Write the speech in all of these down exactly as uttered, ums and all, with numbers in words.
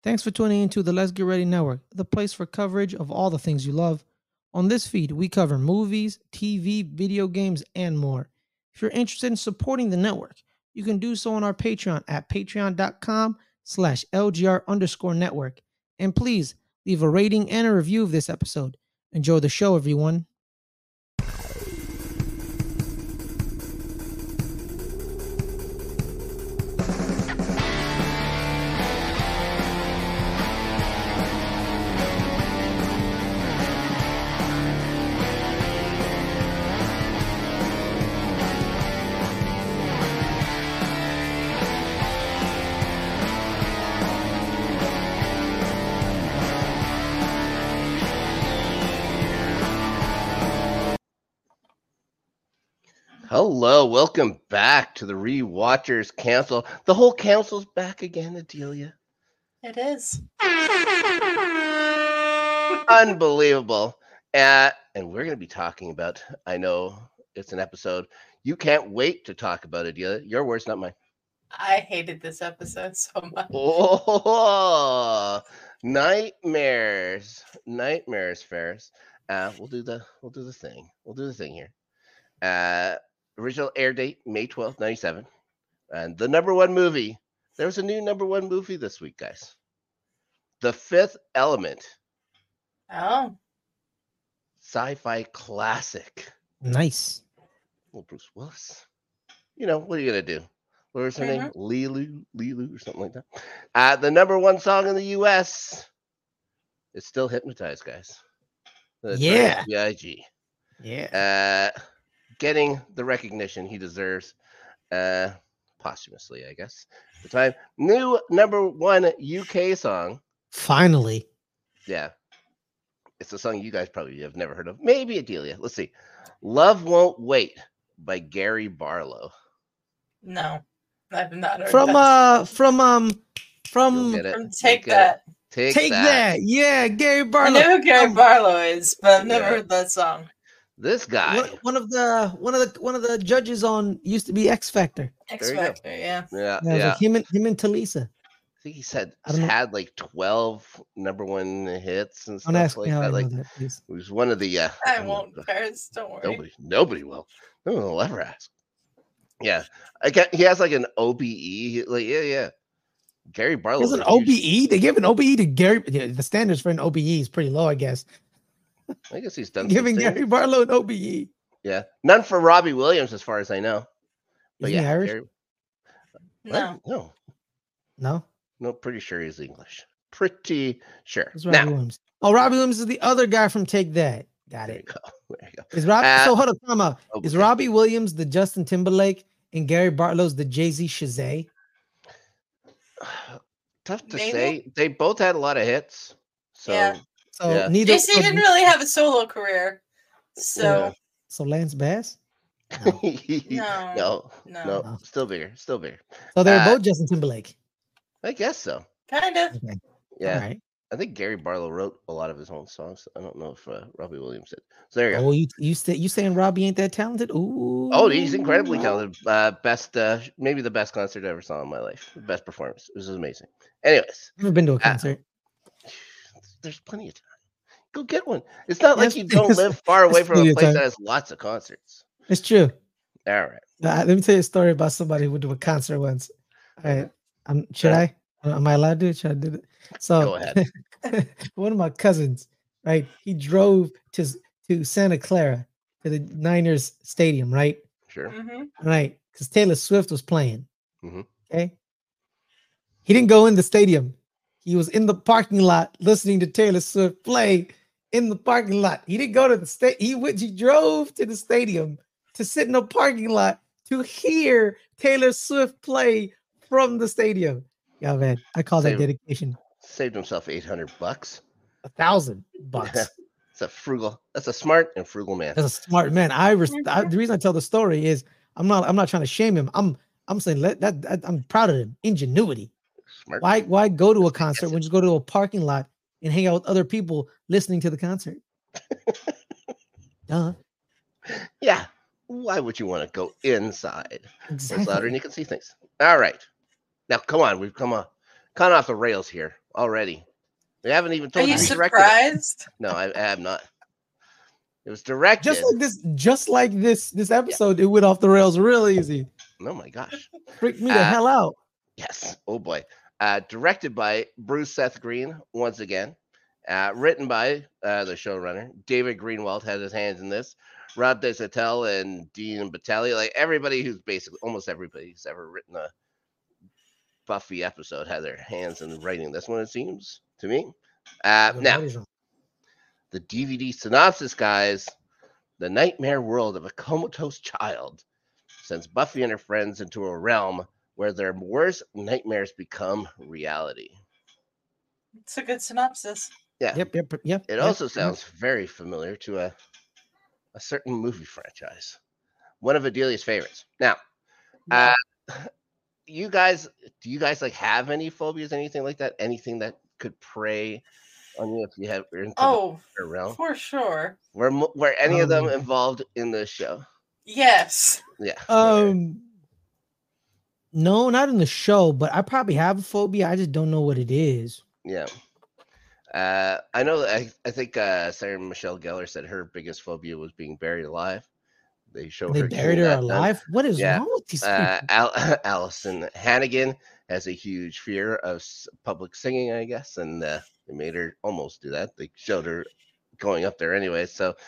Thanks for tuning into the Let's Get Ready Network, the place for coverage of all the things you love. On this feed, we cover movies, T V, video games, and more. If you're interested in supporting the network, you can do so on our Patreon at patreon.com slash LGR underscore network. And please leave a rating and a review of this episode. Enjoy the show, everyone. Hello, welcome back to the Rewatchers Council. The whole council's back again, Adelia. It is. Unbelievable. Uh, and we're going to be talking about, I know it's an episode you can't wait to talk about, Adelia. Your words, not mine. I hated this episode so much. Oh, nightmares. Nightmares, Ferris. Uh, we'll do the we'll do the thing. We'll do the thing here. Uh Original air date, May twelfth, ninety-seven. And the number one movie. There was a new number one movie this week, guys. The Fifth Element. Oh. Sci-fi classic. Nice. Well, Bruce Willis. You know, what are you going to do? What was her Mm-hmm. name? Lilu, Lilu, or something like that. Uh, the number one song in the U S is still Hypnotized, guys. That's Yeah. B I G Yeah. Uh, getting the recognition he deserves, uh, posthumously, I guess. At the time, new number one U K song. Finally. Yeah, it's a song you guys probably have never heard of. Maybe Adelia. Let's see. "Love Won't Wait" by Gary Barlow. No, I've not heard From that. uh from um You'll from get it. From You'll Take get That. it. Take, Take that. that. Yeah, Gary I Barlow. know who Gary Um, Barlow is, but I've never Yeah. heard that song. This guy. one, one of the one of the one of the judges on used to be X Factor. X There you go. Factor, yeah. Yeah, Yeah, it was yeah. like him and him and Talisa. I think he said I he's don't know. had like twelve number one hits and Don't stuff ask like me how that. I Like, know that, please. it was one of the. Uh, I don't know, won't, Paris. Don't worry. Nobody, nobody will. No one will ever ask. Yeah, I get. He has like an O B E. Like, yeah, yeah. Gary Barlow. There's was an a huge- O B E. They give an O B E to Gary. Yeah, the standards for an O B E is pretty low, I guess. I guess he's done. Giving some things. Gary Barlow an O B E. Yeah, none for Robbie Williams, as far as I know. But Isn't he yeah, Irish? Gary, No. what? no, No, no. Pretty sure he's English. Pretty sure. it's Robbie Now, Williams. Oh, Robbie Williams is the other guy from Take That. Got there you it. go. There you go. Is Robbie? Uh, so hold on, time out. Is okay. Robbie Williams the Justin Timberlake and Gary Barlow's the Jay Z Shazay? Tough to Maybe. say. They both had a lot of hits. So Yeah. So Yeah. neither. J C so, didn't really have a solo career. So, so Lance Bass. No. no, no, no. no, No. still bigger, still bigger. So they're Uh, both Justin Timberlake. I guess so. Kind of. Okay. Yeah, All right. I think Gary Barlow wrote a lot of his own songs. I don't know if uh, Robbie Williams did. So there you go. Oh, you you say you saying Robbie ain't that talented? Ooh. Oh, he's incredibly talented. Uh, best, uh, maybe the best concert I ever saw in my life. Best performance. This is amazing. Anyways, Never been to a Uh, concert. there's plenty of time. Go get one. It's not like Yes, you don't yes, live far away yes, from plenty a of place time. that has lots of concerts. It's true. All right. Uh, let me tell you a story about somebody who went to a concert once. All right. Um, should Sure. I? Uh, Am I allowed to? Should I do it? So, Go ahead. one of my cousins, right? He drove to to Santa Clara to the Niners stadium, right? Sure. hmm Right, because Taylor Swift was playing. Mhm. Okay. He didn't go in the stadium. He was in the parking lot listening to Taylor Swift play in the parking lot. He didn't go to the state. He went. He drove to the stadium to sit in the parking lot to hear Taylor Swift play from the stadium. Yeah, man, I call that Same. dedication. Saved himself eight hundred bucks. A thousand bucks. It's a frugal. That's a smart and frugal man. That's a smart man. I, res- I the reason I tell the story is I'm not I'm not trying to shame him. I'm I'm saying let that, that I'm proud of him. Ingenuity. Smart. Why why go to a Yes, concert yes. when you go to a parking lot and hang out with other people listening to the concert? Duh. Yeah. Why would you want to go inside? It's louder and Exactly. you can see things. All right. Now, come on. We've come on, gone off the rails here already. We haven't even Are told you you who directed it. surprised? No, I, I am not. It was directed. Just like this, just like this, this episode, it went off the rails real easy. Oh my gosh. Freaked me the Uh, hell out. Yes. Oh boy. Uh, directed by Bruce Seth Green once again. Uh, written by uh, the showrunner David Greenwald had his hands in this. Rob Desatel and Dean Batali, like everybody who's basically almost everybody who's ever written a Buffy episode had their hands in writing this one. It seems to me. Uh, now, the D V D synopsis, guys. The nightmare world of a comatose child sends Buffy and her friends into a realm where their worst nightmares become reality. It's a good synopsis. Yeah. Yep, yep, yep. It yep, also yep. sounds very familiar to a a certain movie franchise, one of Adelia's favorites. Now, uh, you guys, do you guys like have any phobias, anything like that? Anything that could prey on you if you have into Oh, the realm? for sure. Were mo- were any of them Um, involved in this show? Yes. Yeah. Um, no, not in the show, but I probably have a phobia. I just don't know what it is. Yeah. Uh, I know. I I think uh, Sarah Michelle Gellar said her biggest phobia was being buried alive. They show They her buried getting her that done. alive. What is Yeah. wrong with these Uh, people? Al- Allison Hannigan has a huge fear of s- public singing, I guess, and uh, they made her almost do that. They showed her going up there anyway. So,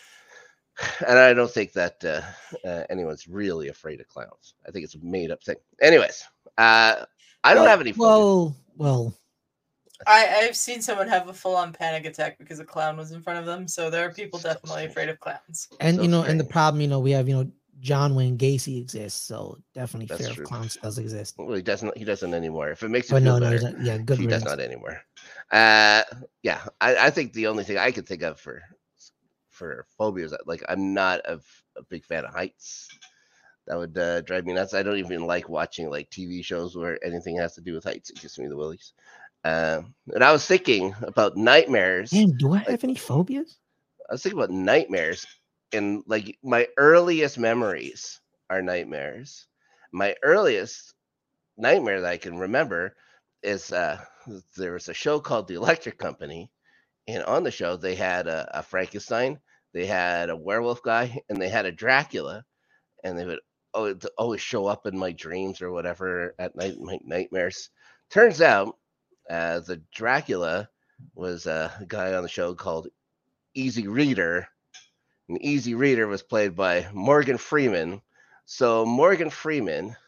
and I don't think that uh, uh, anyone's really afraid of clowns. I think it's a made up thing. Anyways, uh, I don't well, have any phobias. Well, well, I, I've seen someone have a full on panic attack because a clown was in front of them. So there are people So definitely strange. afraid of clowns. and So you know, and the strange. problem, you know, we have, you know, John Wayne Gacy exists, so definitely That's fear true. of clowns does exist. Well, he doesn't. He doesn't anymore. If it makes you But feel no, no, he's better, not, yeah, good he does riddance. not anymore. Uh, yeah, I, I think the only thing I could think of for for phobias, like I'm not a, a big fan of heights. That would uh, drive me nuts. I don't even like watching like T V shows where anything has to do with heights. It gives me the willies. Uh, and I was thinking about nightmares. Damn, do I like, have any phobias? I was thinking about nightmares, and like my earliest memories are nightmares. My earliest nightmare that I can remember is uh, there was a show called The Electric Company, and on the show they had a, a Frankenstein, they had a werewolf guy, and they had a Dracula, and they would oh, always show up in my dreams or whatever at night, my nightmares. Turns out, uh, the Dracula was a guy on the show called Easy Reader, and Easy Reader was played by Morgan Freeman. So Morgan Freeman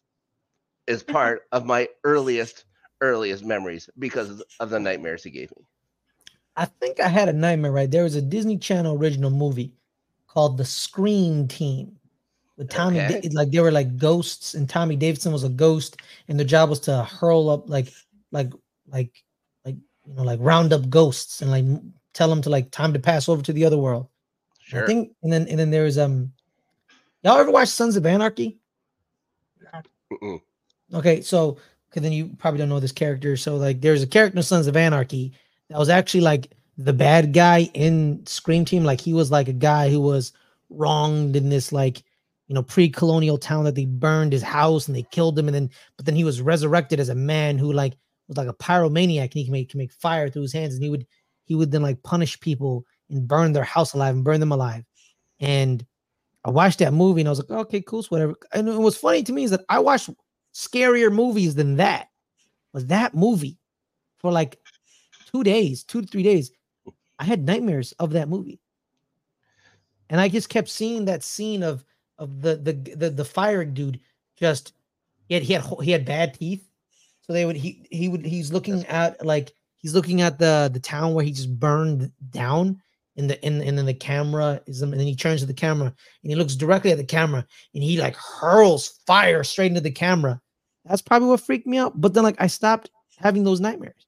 is part of my earliest earliest memories because of the nightmares he gave me. I think I had a nightmare, right? There was a Disney Channel original movie called The Scream Team with Tommy. Okay. Da- like they were like ghosts, and Tommy Davidson was a ghost, and their job was to hurl up like, like, like, like you know, like round up ghosts and like tell them to like time to pass over to the other world. Sure. I think, and then and then there was um, y'all ever watch Sons of Anarchy? Mm-mm. Okay, so okay, then you probably don't know this character. So like, there's a character in Sons of Anarchy that was actually like the bad guy in Scream Team. Like he was like a guy who was wronged in this like you know pre-colonial town that they burned his house and they killed him, and then but then he was resurrected as a man who like was like a pyromaniac and he can make can make fire through his hands, and he would he would then like punish people and burn their house alive and burn them alive. And I watched that movie and I was like, okay, cool, so whatever. And what's funny to me is that I watched scarier movies than that. Was that movie for like two days, two to three days? I had nightmares of that movie, and I just kept seeing that scene of of the the the, the fire dude. Just he had he had he had bad teeth, so they would he he would he's looking at like he's looking at the the town where he just burned down. In the in and then the camera is and then he turns to the camera and he looks directly at the camera and he like hurls fire straight into the camera. That's probably what freaked me out. But then like I stopped having those nightmares.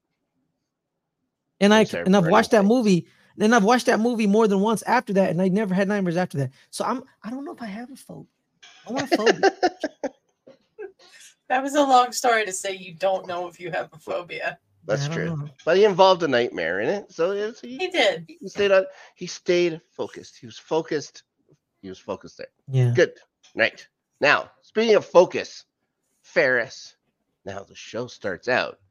And I and I've watched that movie, and I've watched that movie more than once after that, and I never had nightmares after that. So I'm I don't know if I have a phobia. I want a phobia. That was a long story to say you don't know if you have a phobia. That's I don't true. know. But he involved a nightmare in it. So it's, he, He did. he stayed on he stayed focused. He was focused. He was focused there. Yeah. Good. Right. Now, speaking of focus, Ferris. Now the show starts out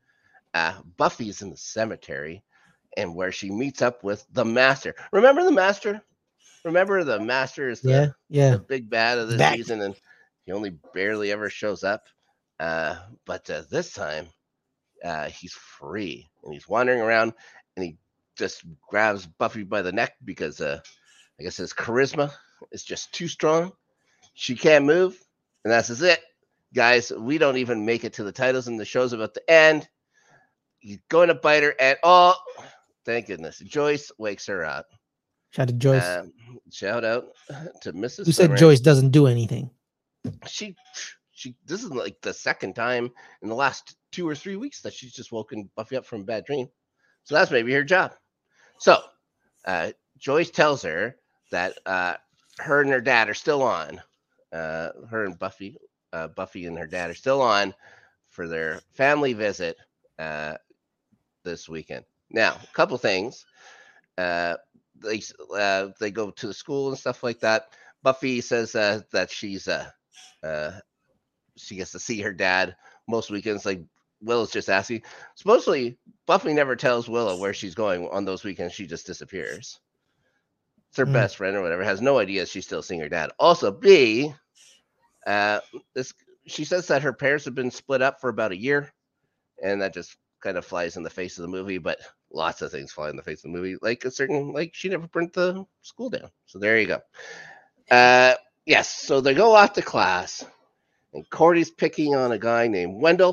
uh, Buffy's in the cemetery, and where she meets up with the Master. Remember the Master? Remember the Master is the, Yeah, yeah. the big bad of this Back. season, and he only barely ever shows up. Uh, but uh, this time, uh, he's free, and he's wandering around, and he just grabs Buffy by the neck because uh, I guess his charisma is just too strong. She can't move, and that's just it. Guys, we don't even make it to the titles, and the show's about to end. He's going to bite her, and oh, thank goodness, Joyce wakes her up. Shout out to Joyce. Um, shout out to Missus Who said Summer. Joyce doesn't do anything? She, she. This is like the second time in the last two or three weeks that she's just woken Buffy up from a bad dream. So that's maybe her job. So, uh, Joyce tells her that uh, her and her dad are still on. Uh, her and Buffy, uh, Buffy and her dad are still on for their family visit uh, this weekend. Now, a couple things. Uh, they uh, they go to the school and stuff like that. Buffy says uh, that she's uh, uh, she gets to see her dad most weekends. Like Willow's just asking. Supposedly, Buffy never tells Willow where she's going on those weekends. She just disappears. It's her Mm. best friend or whatever. Has no idea she's still seeing her dad. Also, B, uh, this she says that her parents have been split up for about a year, and that just kind of flies in the face of the movie. But lots of things fly in the face of the movie, like a certain like she never burnt the school down. So there you go. Uh, yes. So they go off to class, and Cordy's picking on a guy named Wendell.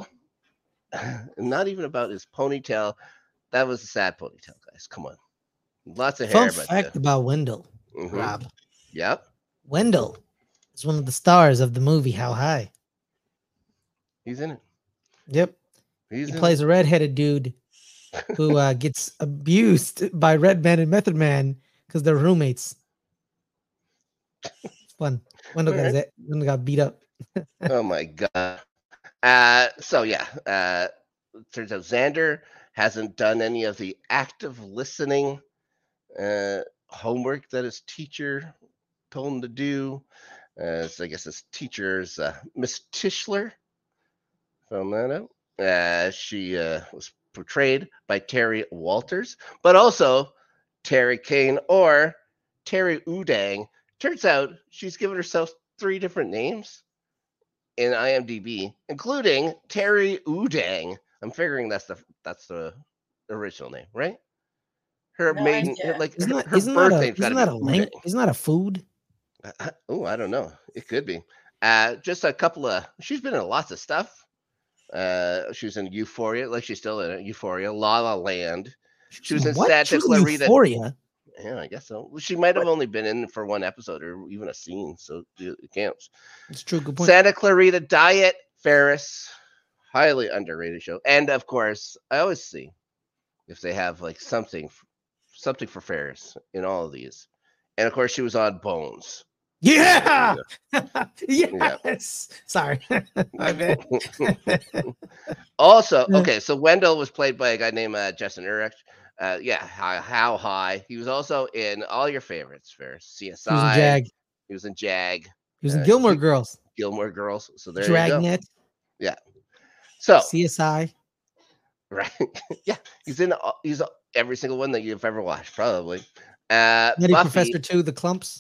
Not even about his ponytail. That was a sad ponytail, guys. Come on. Lots of Fun hair, fact but uh, about Wendell, mhm. Rob. Yep. Wendell is one of the stars of the movie How High. He's in it. Yep. He's He in plays it. a redheaded dude who uh, gets abused by Redman and Method Man because they're roommates. It's fun. Wendell got, Alright. his, Wendell got beat up. Oh my god. Uh, so yeah. Uh, turns out Xander hasn't done any of the active listening uh, homework that his teacher told him to do. Uh, so I guess his teacher's uh, Miss Tischler. Found that out. Uh, she uh, was portrayed by Terry Walters, but also Terry Kane or Terry Udang. Turns out she's given herself three different names in IMDb, including Terry Udang. I'm figuring that's the that's the original name, right? Her No maiden, idea. her, like Isn't her, that, her isn't birth that a, name's got isn't to that be a lang- Udang. isn't that a food? Oh, I don't know. It could be. Uh, just a couple of. She's been in lots of stuff. Uh, she was in Euphoria, like she's still in it. Euphoria, La La Land. She was in what? Santa She was in Clarita. Euphoria. Yeah, I guess so. She might have only been in for one episode or even a scene, so it counts. It's true. Good point. Santa Clarita Diet, Ferris, highly underrated show, and of course, I always see if they have like something, something for Ferris in all of these, and of course, she was on Bones. Yeah. Yeah. Yes. Sorry. My bad. Also, Yeah. okay, so Wendell was played by a guy named uh, Justin Urich. Uh, yeah, how, how high? He was also in all your favorites, Ferris. C S I. He was in Jag. He was in Jag. He was in Uh, Gilmore he- Girls. Gilmore Girls. So there you go. Dragnet. So C S I. right, yeah, he's in. all- He's every single one that you've ever watched, probably. Uh, Nutty Buffy. Professor Two. The Clumps.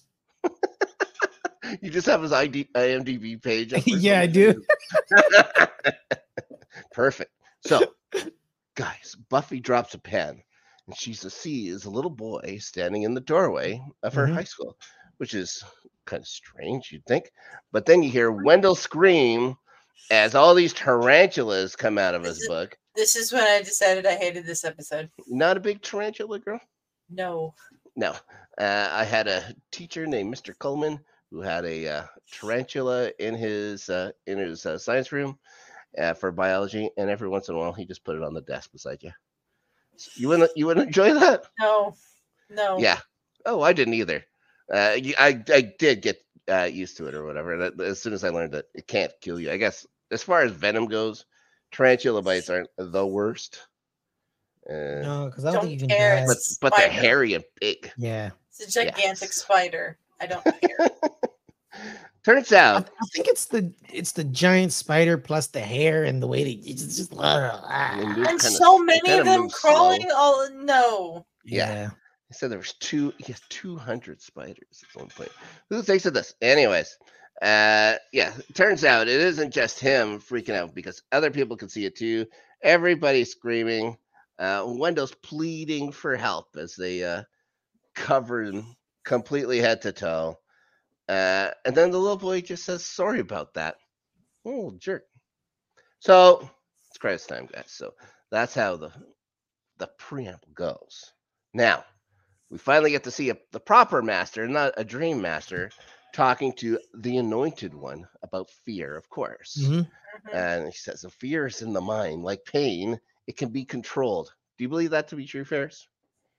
You just have his I D, IMDb page. up or Yeah, I something? do. Perfect. So, guys, Buffy drops a pen, and she sees a little boy standing in the doorway of her Mhm. high school, which is kind of strange, you'd think. But then you hear Wendell scream as all these tarantulas come out of his This is- book. This is when I decided I hated this episode. Not a big tarantula girl? No. No. Uh, I had a teacher named Mister Coleman who had a uh, tarantula in his uh, in his uh, science room uh, for biology, and every once in a while he just put it on the desk beside you. You wouldn't you wouldn't enjoy that? No. No. Yeah. Oh, I didn't either. Uh, you- I I did get uh, used to it or whatever. and As soon as I learned that it can't kill you, I guess as far as venom goes, tarantula bites aren't the worst. Uh, No, because I don't, Don't think you can care, die. but it's- but they're spider. hairy and big. Yeah. It's a gigantic Yes. spider. I don't care. Turns I, out, I think it's the it's the giant spider plus the hair and the way they it's just they ah, move And kind of so they many kind of of them move slow. crawling. Oh no! Yeah. yeah. He said there was two. He has two hundred spiders at one point. Who thinks of this? Anyways, uh, yeah. Turns out it isn't just him freaking out because other people can see it too. Everybody's screaming. Uh, Wendell's pleading for help as they uh, cover him completely head to toe. Uh, and then the little boy just says sorry about that. Oh, jerk. So it's credits time, guys. So that's how the the preamble goes. Now we finally get to see a, the proper master, not a dream master, talking to the anointed one about fear, of course. hmm Mhm. And he says, the fear is in the mind, like pain, it can be controlled. Do you believe that to be true, Ferris?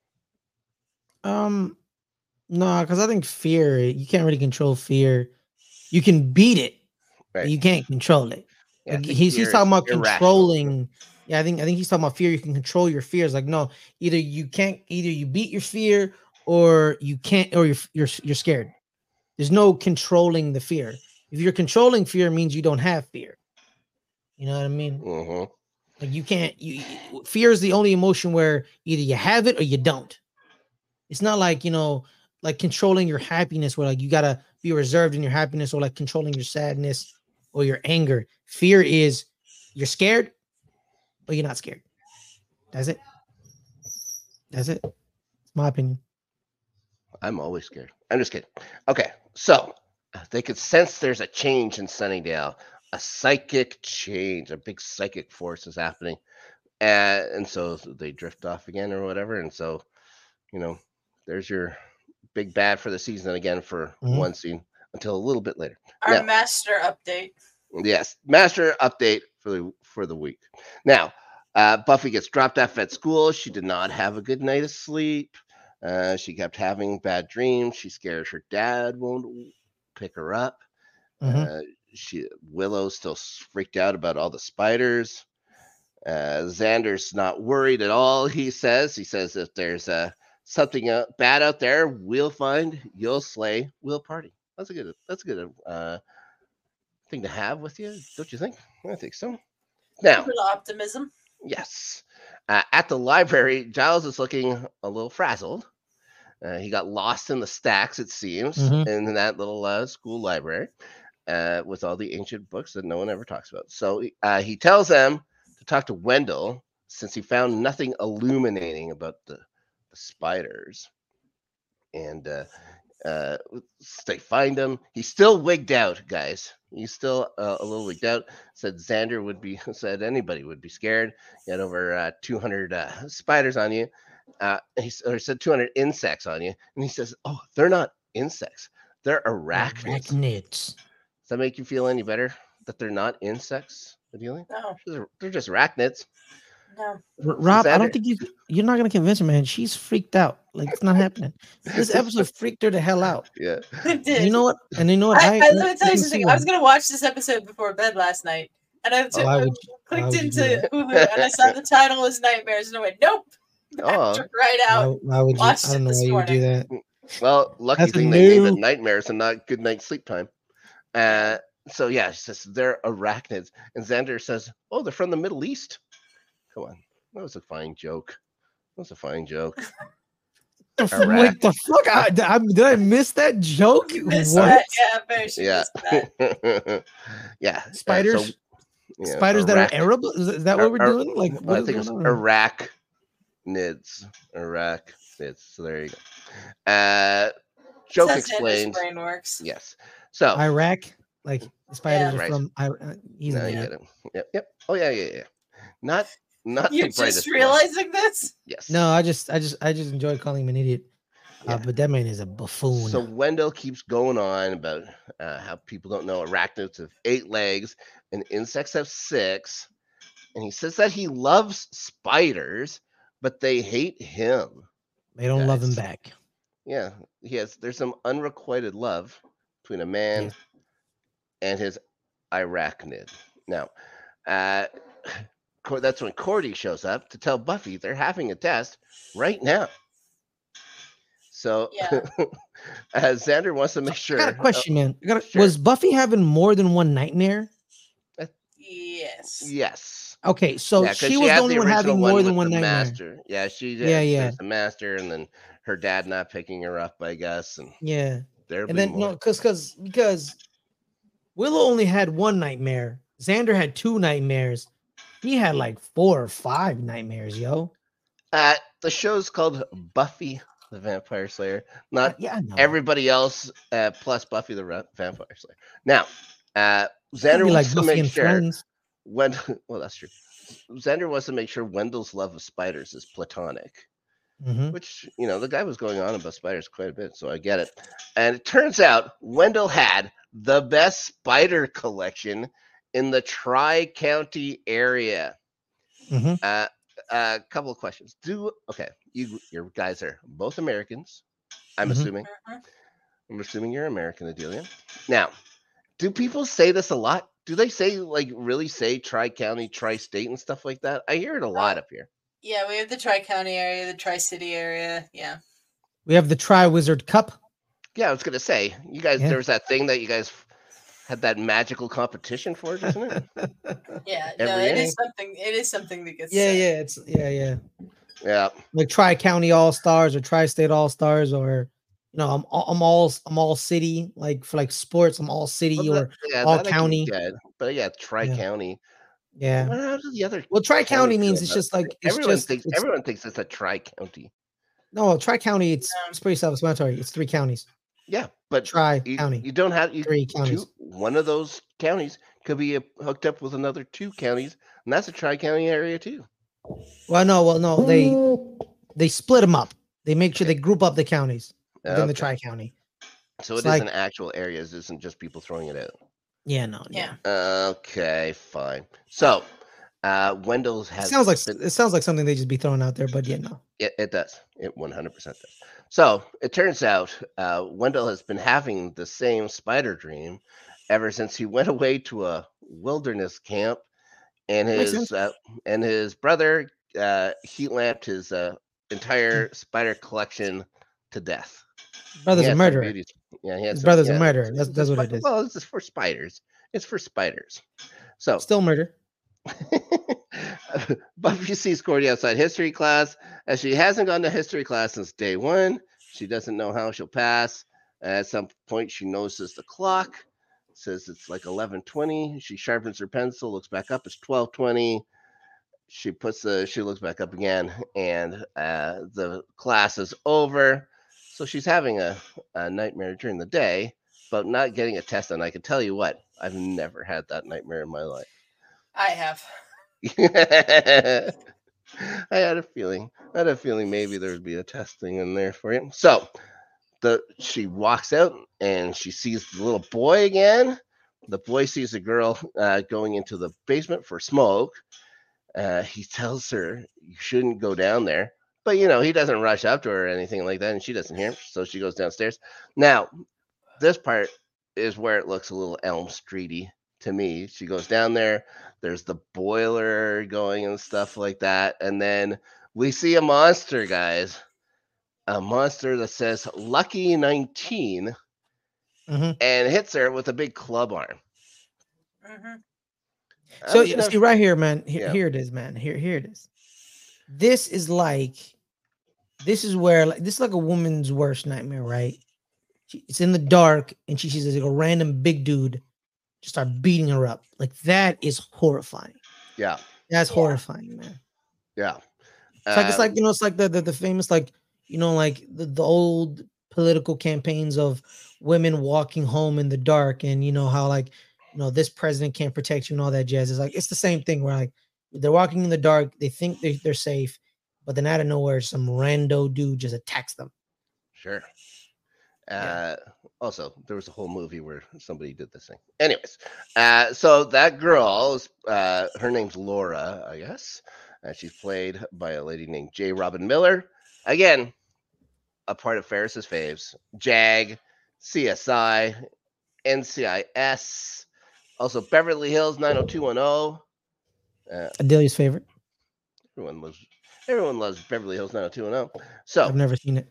Um, no, because I think fear you can't really control fear. You can beat it, but Right. you can't control it. Yeah, I Like think he's he's fear talking is about irrational. controlling. Yeah, I think I think he's talking about fear. You can control your fears. Like no, either you can't, either you beat your fear, or you can't, or you're you're you're scared. There's no controlling the fear. If you're controlling fear, it means you don't have fear. You know what I mean? hmm Like you can't. You you- fear is the only emotion where either you have it or you don't. It's not like you know, like controlling your happiness, where like you gotta be reserved in your happiness, or like controlling your sadness or your anger. Fear is you're scared, but you're not scared. That's it. That's it. It's my opinion. I'm always scared. I'm just kidding. Okay, so they could sense there's a change in Sunnydale, a psychic change, a big psychic force is happening. And, and so they drift off again or whatever. And so, you know, there's your big bad for the season again for Mhm. one scene until a little bit later. Our Now, master update. yes, master update for the for the week. Now, uh, Buffy gets dropped off at school. She did not have a good night of sleep. Uh, she kept having bad dreams. She scares her dad won't pick her up. Mhm. Uh, she Willow's still freaked out about all the spiders. Uh, Xander's not worried at all. He says. He says if there's uh, something uh, bad out there, we'll find, you'll slay, we'll party. That's a good. That's a good uh, thing to have with you, don't you think? I think so. Now, Little optimism. yes, uh, at the library, Giles is looking a little frazzled. Uh, he got lost in the stacks, it seems, Mhm. in that little uh, school library uh, with all the ancient books that no one ever talks about. So uh, he tells them to talk to Wendell since he found nothing illuminating about the, the spiders. And uh, uh, they find him. He's still wigged out, guys. He's still uh, a little wigged out. Said Xander would be, said anybody would be scared. You had over uh, two hundred uh, spiders on you. Uh, he or said two hundred insects on you. And he says, oh, they're not insects. They're arachnids. Arachnids. Does that make you feel any better that they're not insects, Adelia? No, They're, they're just arachnids. no. R- Rob, I Xander- don't think you you're not gonna convince her, man. She's freaked out. Like it's not happening. This episode freaked her the hell out. Yeah. It did. You know what? And you know what? I, I, let me tell you can something. see I was why. gonna watch this episode before bed last night, and I, took, Why I would you- why clicked would you do into that? Hulu and I saw the title was Nightmares, and I went, "Nope." Oh. Took right Why, out. why would you? I watched don't it know this why you would do that. Well, lucky That's a thing they named it new- nightmares and not good night sleep time. Uh, so yeah, she says they're arachnids, and Xander says, "Oh, they're from the Middle East." Come on, that was a fine joke. That was a fine joke. The f- Arach- Wait, the fuck? I, did I did I miss that joke? Missed What? that. Yeah, very she Yeah, missed that. yeah. uh, Spiders? so, yeah, Spiders that are arach- Arab? Is that- is that what we're Ar- doing? Like, what I is think it's going on? arachnids. Arachnids. So there you go. Uh, joke That's how Xander's explains. brain works. Yes. So Iraq? Like the spiders Yeah. are Right. from Iraq. He's no, an you idiot. get it. Yep. Yep. Oh yeah, yeah, yeah. Not not You're the brightest just one. realizing this? Yes. No, I just, I just, I just enjoy calling him an idiot. Uh, Yeah. but that man is a buffoon. So Wendell keeps going on about uh, how people don't know arachnids have eight legs and insects have six. And he says that he loves spiders, but they hate him. they don't love him guys. back. Yeah, he has. There's some unrequited love between a man Yes. and his arachnid. Now, uh, Cor- that's when Cordy shows up to tell Buffy they're having a test right now. So, Yeah. uh, Xander wants to make I got a sure. question, man. I got a, sure. Was Buffy having more than one nightmare? Yes. Yes. Okay, so Yeah, because she she was the had only the one original having one more with than the one nightmare. master. Yeah, she Yeah, had, yeah. there's the master, and then her dad not picking her up, I guess, and Yeah. there'll And be then more. no, because because because Willow only had one nightmare. Xander had two nightmares. He had like four or five nightmares, yo. Uh, the show's called Buffy the Vampire Slayer, Uh, not yeah, I know. everybody else uh, plus Buffy the Ra- Vampire Slayer. Now, uh, It's gonna Xander be like wants to Buffy make and sure Friends. when well, that's true. Xander wants to make sure Wendell's love of spiders is platonic, Mhm. which, you know, the guy was going on about spiders quite a bit, so I get it. And it turns out Wendell had the best spider collection in the Tri-County area. Mhm. Uh, a couple of questions. Do okay, you your guys are both Americans. I'm Mhm. assuming. Mhm. I'm assuming you're American, Adelia. Now, do people say this a lot? Do they say like really say tri-county, tri-state, and stuff like that? I hear it a lot Oh. up here. Yeah, we have the Tri-County area, the Tri-City area. Yeah. We have the Tri Wizard Cup. Yeah, I was gonna say you guys. Yeah. There was that thing that you guys had that magical competition for, isn't it? Yeah. No, Every it inning. is something. It is something that gets. Yeah, said. yeah, it's yeah, yeah. Yeah. Like Tri County All Stars or Tri State All Stars, or you know, I'm all- I'm all I'm all city. Like for like sports, I'm all city Well, that, or yeah, all that I can county. get. But yeah, tri-county. Yeah. Well, how does the other Well, Tri county County feel means it's about just it? like it's Everyone just thinks it's everyone thinks it's a tri-county. no Tri County. It's Um, it's pretty self-explanatory. It's three counties. Yeah, but Tri you, County. you don't have you Three counties. two. One of those counties could be uh, hooked up with another two counties, and that's a tri-county area too. Well, no, well, no, they they split them up. They make sure they group up the counties within the Okay. Tri County. So It's it is like an actual area. It isn't just people throwing it out. yeah, no, yeah. yeah. Okay, fine. So, uh, Wendell's It has sounds like been, it sounds like something they just be throwing out there, but yeah, no. it, it does. It one hundred percent does. So it turns out uh, Wendell has been having the same spider dream ever since he went away to a wilderness camp, and Makes his sense. uh, and his brother uh, heat lamped his uh, entire spider collection to death. Brother's He a had some murderer. beauties. Yeah, he had His some- brother's yeah, a murderer. it's- That's it's that's a what spi- it is. Well, this is for spiders. It's for spiders. So Still murder. Buffy sees Cordy outside history class, as she hasn't gone to history class since day one. She doesn't know how she'll pass. At some point, she notices the clock. Says it's like eleven twenty. She sharpens her pencil, looks back up. It's twelve twenty. She puts the. She looks back up again, and uh, the class is over. So she's having a, a nightmare during the day, but not getting a test. And I can tell you what, I've never had that nightmare in my life. I have. I had a feeling. I had a feeling maybe there would be a testing in there for you. So the she walks out and she sees the little boy again. The boy sees a girl uh, going into the basement for smoke. Uh, he tells her you shouldn't go down there, but you know he doesn't rush up to her or anything like that, and she doesn't hear him, so she goes downstairs. Now, this part is where it looks a little Elm Streety to me. She goes down there. There's the boiler going and stuff like that, and then we see a monster, guys. A monster that says Lucky nineteen Mhm. and hits her with a big club arm. hmm I So was yeah, never- see right here, man. Here, Yeah. here it is, man. Here, here it is. This is like, this is where like this is like a woman's worst nightmare, right? She, it's in the dark, and she sees like a random big dude just start beating her up. Like that is horrifying. yeah, That's Yeah. horrifying, man. yeah. It's like it's Uh, like you know, it's like the the, the famous like you know like the, the old political campaigns of women walking home in the dark, and you know how like you know this president can't protect you and all that jazz. It's like it's the same thing where like they're walking in the dark, they think they, they're safe, but then out of nowhere some rando dude just attacks them. Sure. Yeah. Uh, also, there was a whole movie where somebody did this thing. Anyways, uh, so that girl, is, uh, her name's Laura, I guess. Uh, she's played by a lady named J. Robin Miller. Again, a part of Ferris's faves. Jag, C S I, N C I S, also Beverly Hills nine oh two one oh. Uh, Adelia's favorite. everyone loves everyone loves Beverly Hills nine oh two one oh. So I've never seen it.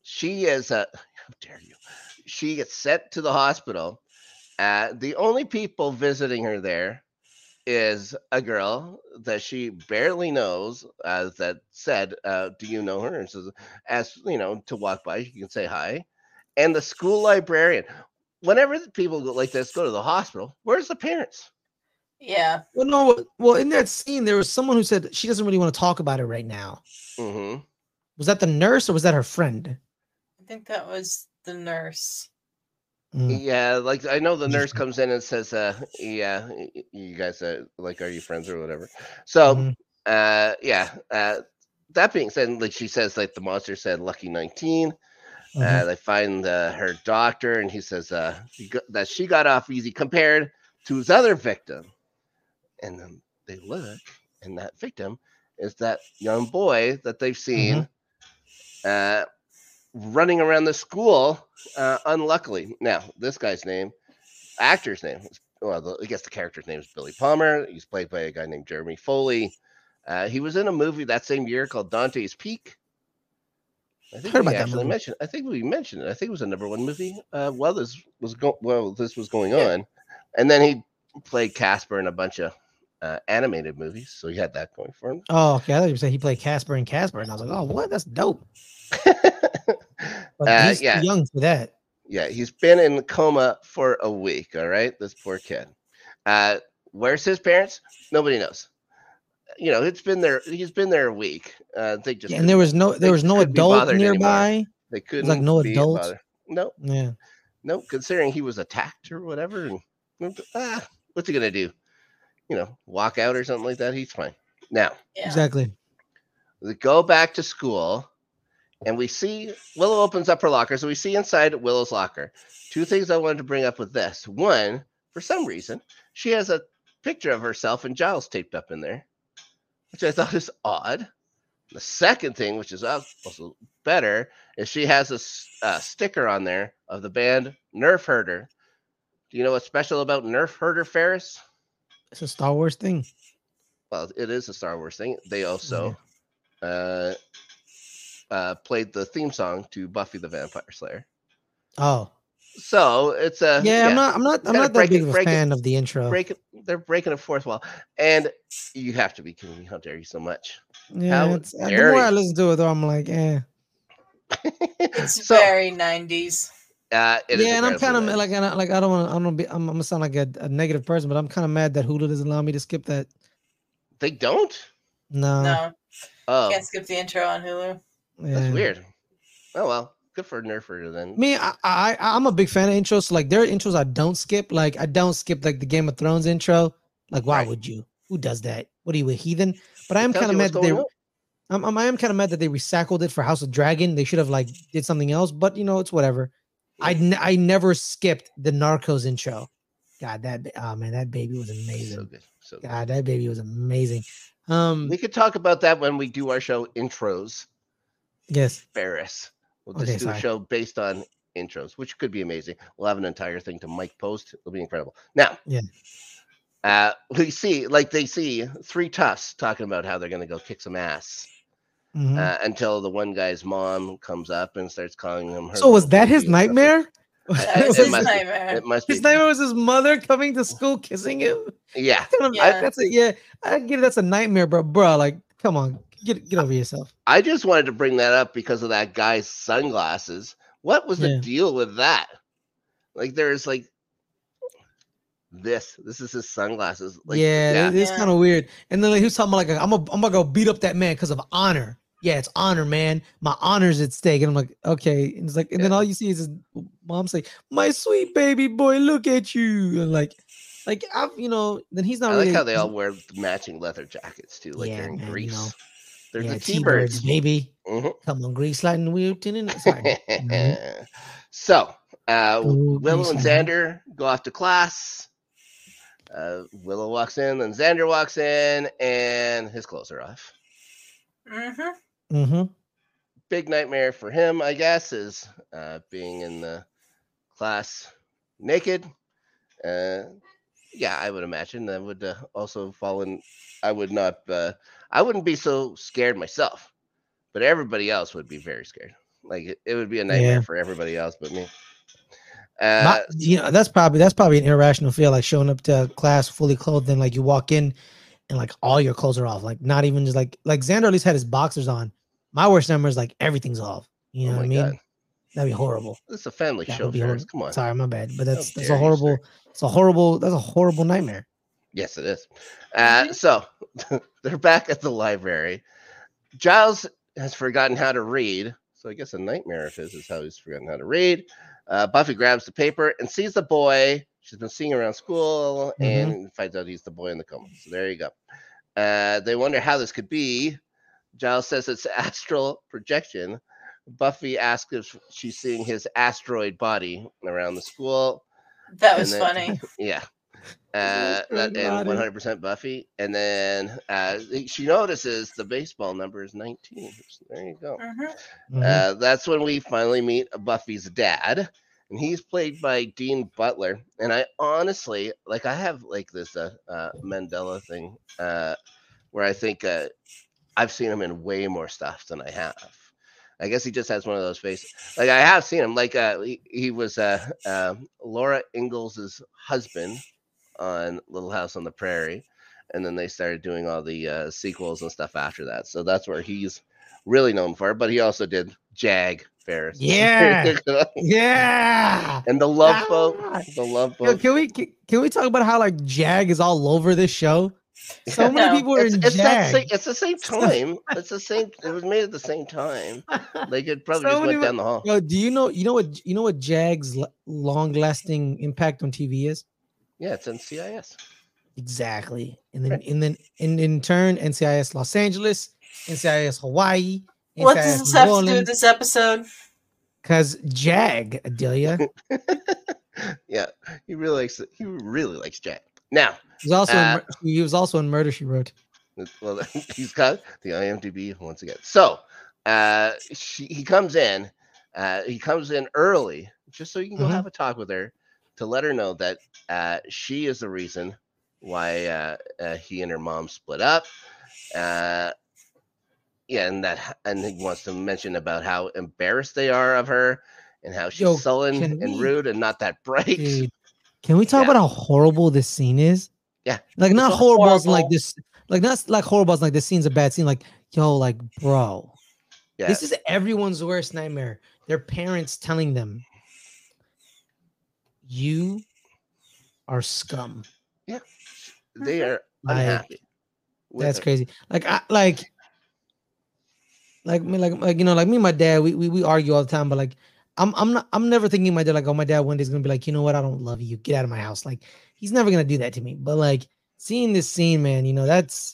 she is uh, how dare you? She gets sent to the hospital. Uh, the only people visiting her there is a girl that she barely knows, as that said, uh, do you know her? And says, as you know, to walk by, you can say hi. And the school librarian. Whenever the people go like this go to the hospital, where's the parents? Yeah. Well, no, well, in that scene, there was someone who said she doesn't really want to talk about it right now. Mm-hmm. Was that the nurse or was that her friend? I think that was the nurse. Mm. Yeah, like I know the nurse Interesting. comes in and says, uh, yeah, y- you guys, uh, like, are you friends or whatever? So, Mhm. uh, yeah, uh, that being said, like she says, like the monster said, lucky nineteen. Uh, Mhm. they find uh, her doctor, and he says uh, he got, that she got off easy compared to his other victim. And then they look, and that victim is that young boy that they've seen uh, running around the school. Uh, unluckily, now this guy's name, actor's name, is, well, the, I guess the character's name is Billy Palmer. He's played by a guy named Jeremy Foley. Uh, he was in a movie that same year called Dante's Peak. I think Heard we about that actually movie. mentioned. I think we mentioned it. I think it was a number one movie. Uh, while this was go- well, this was going Yeah. on, and then he played Casper in a bunch of uh, animated movies, so he had that going for him. Oh, okay. I thought you said he played Casper and Casper, and I was like, oh, what? That's dope. But uh, he's yeah, too young for that. yeah, he's been in coma for a week. All right, this poor kid. Uh, where's his parents? Nobody knows. You know, it's been there. He's been there a week. Uh, they just Yeah, and there couldn't. was no They there was just no couldn't be adult bothered anymore. nearby. They There's like couldn't no be adult. bothered. No, Yeah, no. Considering he was attacked or whatever, and ah, what's he gonna do? You know, walk out or something like that? He's fine. Now Yeah. exactly. we go back to school, and we see Willow opens up her locker. So we see inside Willow's locker. Two things I wanted to bring up with this. One, for some reason, she has a picture of herself and Giles taped up in there, which I thought is odd. The second thing, which is also better, is she has a, s- a sticker on there of the band Nerf Herder. Do you know what's special about Nerf Herder, Ferris? It's a Star Wars thing. Well, it is a Star Wars thing. They also uh, uh, played the theme song to Buffy the Vampire Slayer. Oh, So it's a yeah. yeah. I'm not. I'm not. I'm Kinda not that break big it- of a break it- fan of the intro. break it, they're breaking a fourth wall, and you have to be kidding me! How dare you so much? Yeah, How it's, uh, the dare more I you. listen to it, though, I'm like, eh. It's so very nineties. uh, it is Yeah, and I'm incredibly kind of nice. like, and I, like I don't want. I don't be. I'm, I'm gonna sound like a, a negative person, but I'm kind of mad that Hulu doesn't allow me to skip that. They don't. No. No, Oh, can't skip the intro on Hulu. that's yeah. weird. Oh well, good for Nerfer then. Me, I, I, I'm a big fan of intros. So like, there are intros I don't skip. Like, I don't skip like the Game of Thrones intro. Like, why Right. would you? Who does that? What are you, a heathen? But I It am tells kind of you mad what's that they. going on. I'm, I'm, I am kind of mad that they recycled it for House of Dragon. They should have like did something else. But you know, it's whatever. I Mm. n- I never skipped the Narcos intro. God, that ba- oh man, that baby was So amazing. good, so good. God, that baby was amazing. Um, We could talk about that when we do our show intros, yes. Ferris. We'll just Okay, do a sorry. show based on intros, which could be amazing. We'll have an entire thing to Mike post. It'll be incredible. Now, Yeah. uh, we see like they see three toughs talking about how they're going to go kick some ass. Mhm. Uh, until the one guy's mom comes up and starts calling him her. So was little that his baby and stuff like- nightmare? That was it his must be. nightmare. It must be. His nightmare was his mother coming to school kissing him. Yeah. Yeah. That's a yeah. I get it. That's a nightmare, bro. Bro, like, come on, get get over yourself. I just wanted to bring that up because of that guy's sunglasses. What was the Yeah. deal with that? Like, there's like this. This is his sunglasses. Like, yeah, yeah. it- it's Yeah. kind of weird. And then like, he was talking about like, I'm a, I'm gonna go beat up that man because of honor. Yeah, it's honor, man. My honor's at stake. And I'm like, okay. And it's like, and then Yeah. all you see is his mom say, "My sweet baby boy, look at you." And like, like I've, you know, then he's not I really. like how they all wear matching leather jackets too, like Yeah, they're in man, you Greece. know. They're yeah, the T-birds, T-birds. baby. Mhm. Come on, Grease sliding wheel, tin Sorry. Mhm. So, uh, Ooh, Willow Grease and sliding. Xander go off to class. Uh, Willow walks in, then Xander walks in, and his clothes are off. Mm-hmm. Mm-hmm. Big nightmare for him, I guess, is uh, being in the class naked. Uh, yeah, I would imagine that would uh, also fall in. I would not. Uh, I wouldn't be so scared myself, but everybody else would be very scared. Like it, it would be a nightmare Yeah. for everybody else but me. My, Uh, you know, that's probably that's probably an irrational feel, like showing up to class fully clothed, and like you walk in and like all your clothes are off, like not even just like like Xander at least had his boxers on. My worst nightmare is like everything's off. You know oh what my I mean? god, That'd be horrible. this is a family That show, would be Ferris. horrible. Come on. Sorry, my bad, but that's How that's dare a you, horrible. sir. It's a horrible. That's a horrible nightmare. Yes, it is. Uh, Mhm. so they're back at the library. Giles has forgotten how to read, so I guess a nightmare of his is how he's forgotten how to read. Uh, Buffy grabs the paper and sees the boy she's been seeing around school, Mhm. and finds out he's the boy in the coma. So there you go. Uh, they wonder how this could be. Giles says it's astral projection. Buffy asks if she's seeing his asteroid body around the school. That and was then- funny. Yeah. Uh, Asteroid that, and body. one hundred percent Buffy. And then uh, she notices the baseball number is nineteen. So there you go. Mhm. Mhm. Uh, that's when we finally meet Buffy's dad, and he's played by Dean Butler. And I honestly, like, I have like this uh, uh, Mandela thing uh, where I think uh, I've seen him in way more stuff than I have. I guess he just has one of those faces. Like I have seen him. Like uh, he, he was uh, uh, Laura Ingalls' husband on Little House on the Prairie, and then they started doing all the uh, sequels and stuff after that. So that's where he's really known for. But he also did Jag Ferris. Yeah. Yeah. And the Love Ah. Boat. The Love Yo, Boat. can we can, can we talk about how like Jag is all over this show? So many No. people are It's, in it's that Jag. same, it's the same time. It's the same. It was made at the same time. They could probably So just many went mo- down the hall. Yo, do you know you know what you know what Jag's long lasting impact on T V is? Yeah, it's N C I S. Exactly. And then Right. and then in, in turn, N C I S Los Angeles, N C I S Hawaii, What does this have to do with this episode? Because Jag, Adelia, Yeah, he really likes it. He really likes Jack. Now, was also in, Uh, Mur- he was also in Murder She Wrote. well, he's got the I M D B once again. So, uh, she, he comes in. Uh, he comes in early just so you can go Mhm. have a talk with her to let her know that uh, she is the reason why uh, uh, he and her mom split up. Uh, yeah, and that, and he wants to mention about how embarrassed they are of her and how she's Yo, sullen can and we- rude and not that bright. Dude, can we talk Yeah. about how horrible this scene is? Yeah. Like not It's horrible, as in, like horrible. this, like not like horrible as in, like this scene's a bad scene. Like, yo, like bro, Yeah, this is everyone's worst nightmare. Their parents telling them, "You are scum." they are Like, unhappy. with That's her. crazy. Like I like like me like like you know like me and my dad we, we we argue all the time, but like I'm I'm not I'm never thinking my dad like, oh, my dad one day is gonna be like, you know what, I don't love you, get out of my house. Like he's never gonna do that to me. But like seeing this scene, man, you know that's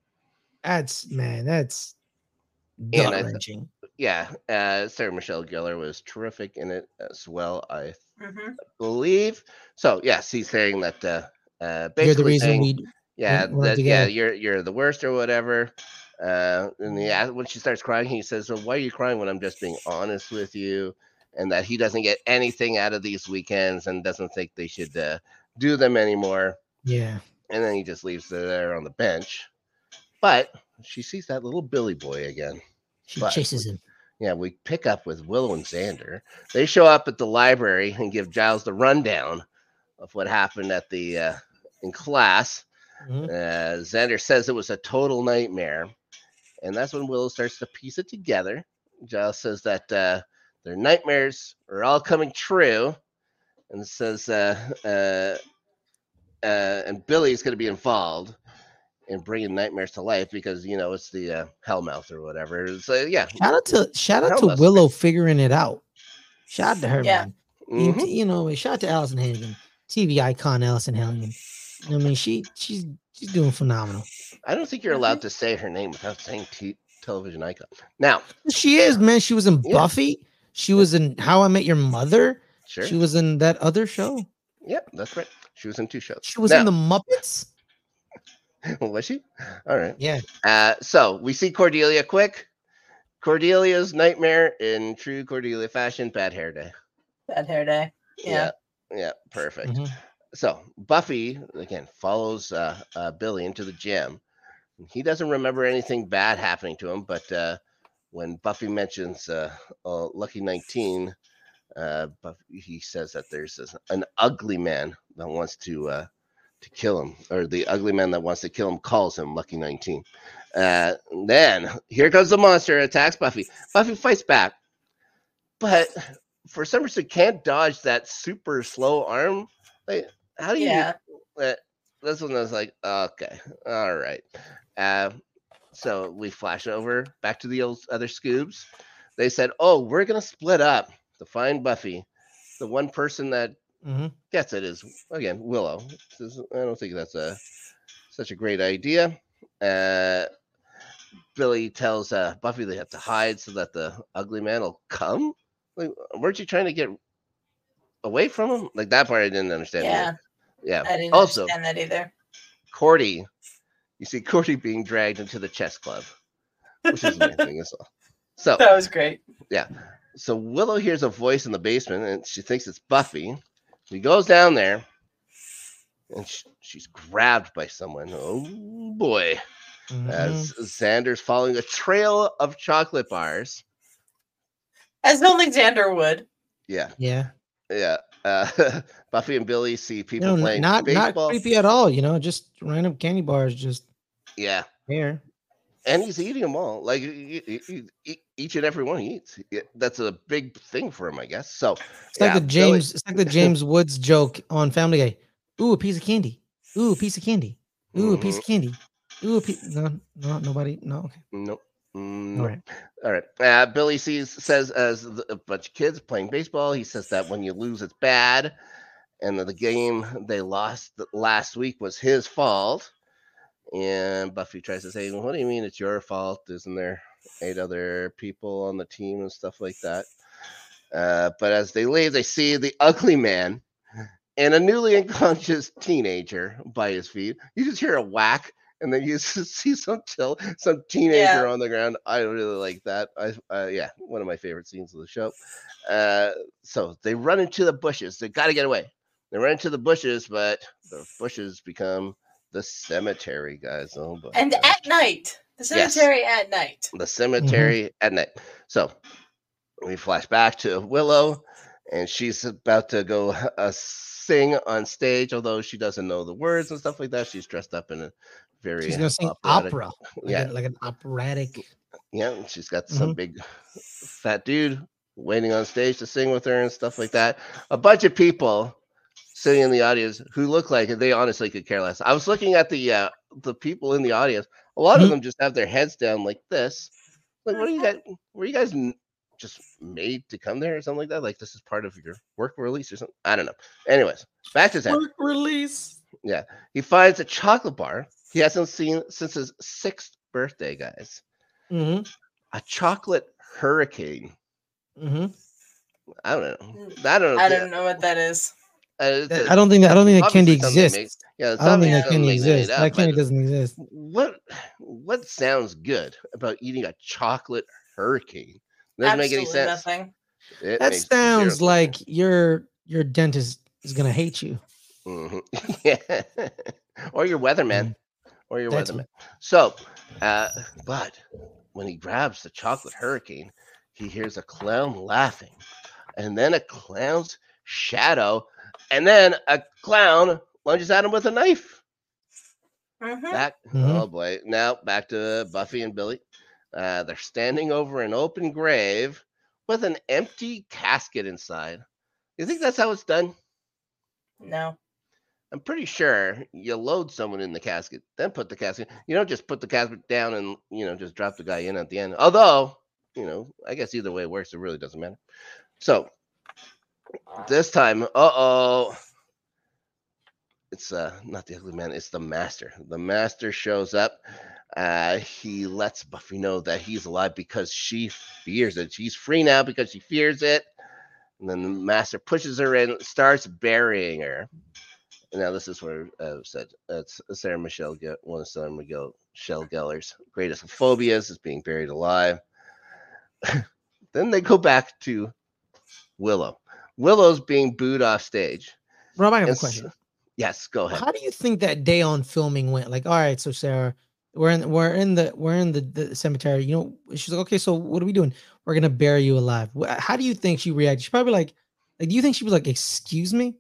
that's man that's And I gut th- wrenching. Yeah, uh, Sarah Michelle Gellar was terrific in it as well, I Mm-hmm. believe. So yes, he's saying that uh, uh, You're the basically reason saying, we yeah, we're not that yeah, together. you're you're the worst or whatever. Uh, and yeah, when she starts crying, he says, "Well, why are you crying when I'm just being honest with you?" And that he doesn't get anything out of these weekends and doesn't think they should uh, do them anymore. Yeah. And then he just leaves her there on the bench. But she sees that little Billy boy again. She But- chases him. Yeah, we pick up with Willow and Xander. They show up at the library and give Giles the rundown of what happened at the uh, in class. Mhm. Uh, Xander says it was a total nightmare, and that's when Willow starts to piece it together. Giles says that uh, their nightmares are all coming true, and says uh, uh, uh, and Billy's going to be involved in bringing nightmares to life because you know it's the uh, Hellmouth or whatever. So yeah, Shout out to shout out to Helpless. Willow figuring it out. Shout out to her, Yeah. man. You- mhm. You know, shout out to Allison Hannigan, T V icon Allison Hannigan. I mean, she she's she's doing phenomenal. I don't think you're allowed to say her name without saying t- television icon. Now, She is, man. She was in Yeah. Buffy. She was in How I Met Your Mother. sure. She was in that other show. Yep, that's right. She was in two shows. She was Now, in the Muppets. was she? All right. Yeah. Uh, so we see Cordelia quick. Cordelia's nightmare in true Cordelia fashion. Bad hair day. Bad hair day. Yeah. Yeah. Yeah, perfect. Mhm. So Buffy again follows uh, uh, Billy into the gym. He doesn't remember anything bad happening to him, but uh, when Buffy mentions uh, uh, Lucky nineteen, uh, Buffy, he says that there's this, an ugly man that wants to uh, to kill him, or the ugly man that wants to kill him calls him Lucky nineteen. Uh, then here comes the monster, attacks Buffy. Buffy fights back, but for some reason can't dodge that super slow arm. Like, how do you? Yeah. Uh, this one was like, okay, all right. Uh, so we flash over back to the old other Scoobs. They said, "Oh, we're gonna split up to find Buffy." The one person that Mhm. gets it is again Willow. This is- I don't think that's a such a great idea. Uh, Billy tells uh, Buffy they have to hide so that the ugly man will come. Like, weren't you trying to get away from him? Like that part I didn't understand. Yeah. Either. Yeah. I didn't Also, understand that either. Cordy, you see Cordy being dragged into the chess club, which is amazing as well. So That was great. yeah. So Willow hears a voice in the basement and she thinks it's Buffy. She goes down there and she, she's grabbed by someone. Oh boy. Mhm. As Xander's following a trail of chocolate bars. As only Xander would. Yeah. Yeah. Yeah. Uh, Buffy and Billy see You people know, n- playing not not baseball. creepy at all. You know, just random candy bars, just Yeah. there. And he's eating them all. Like e- e- e- e- each and every one he eats. Yeah, that's a big thing for him, I guess. So It's like yeah, the James. It's like the James Woods joke on Family Guy. Ooh, a piece of candy. Ooh, a piece of candy. Ooh, a piece Mhm. of candy. Ooh, a piece. No, no, nobody. No. Okay. Nope. Mm, All nope. right. All right. Uh, Billy sees says as the, a bunch of kids playing baseball. He says that when you lose, it's bad, and that the game they lost th- last week was his fault. And Buffy tries to say, "What do you mean it's your fault? Isn't there eight other people on the team and stuff like that?" Uh, but as they leave, they see the ugly man and a newly unconscious teenager by his feet. You just hear a whack, and then you just see some chill, some teenager Yeah. on the ground. I really like that. I, uh, yeah, one of my favorite scenes of the show. Uh, so they run into the bushes. They got to get away. They run into the bushes, but the bushes become the cemetery, guys. Oh, boy. And at night. The Yes. cemetery at night. The cemetery at night. So we flash back to Willow, and she's about to go uh, sing on stage, although she doesn't know the words and stuff like that. She's dressed up in a very She's gonna sing operatic- opera. Like Yeah, a, like an operatic. yeah. and She's got some Mhm. big fat dude waiting on stage to sing with her and stuff like that. A bunch of people sitting in the audience who look like they honestly could care less. I was looking at the uh, the people in the audience. A lot of Mhm. them just have their heads down like this. Like, what are you guys? Were you guys n- just made to come there or something like that? Like, this is part of your work release or something? I don't know. Anyways, back to Xander. Work release. He finds a chocolate bar he hasn't seen since his sixth birthday, guys. hmm A chocolate hurricane. hmm I don't know. I don't know. I don't know what that is. Uh, it's a- I don't think that. I don't think that candy obviously something they exists. make- Yeah, it's I don't think obviously that something candy they made exists. up, That candy but doesn't exist. What what sounds good about eating a chocolate hurricane? Doesn't make any Absolutely sense. nothing. It That makes zero sounds sense. like your your dentist is gonna hate you. Mhm. Yeah. Or your weatherman. Or your That's weatherman. So, uh, but when he grabs the chocolate hurricane, he hears a clown laughing, and then a clown's shadow, and then a clown lunges at him with a knife. Mhm. Back, Mhm. oh boy! Now back to Buffy and Billy. Uh, they're standing over an open grave with an empty casket inside. You think that's how it's done? No. I'm pretty sure you load someone in the casket, then put the casket. You don't just put the casket down and you know just drop the guy in at the end. Although, you know, I guess either way it works. It really doesn't matter. So this time, uh oh, it's uh not the ugly man. It's the master. The master shows up. Uh, he lets Buffy know that he's alive because she fears it. She's free now because she fears it. And then the master pushes her in, starts burying her. Now this is where uh, said it's Sarah Michelle Ge- one of Sarah Michelle Gellar's greatest phobias is being buried alive. Then they go back to Willow. Willow's being booed off stage. Rob, I have And a question. s- Yes, go ahead. How do you think that day on filming went? Like, all right, so Sarah, we're in we're in the we're in the, the cemetery. You know, she's like, okay, so what are we doing? We're gonna bury you alive. Wh- How do you think she reacted? She's probably like, like, do you think she was like, excuse me?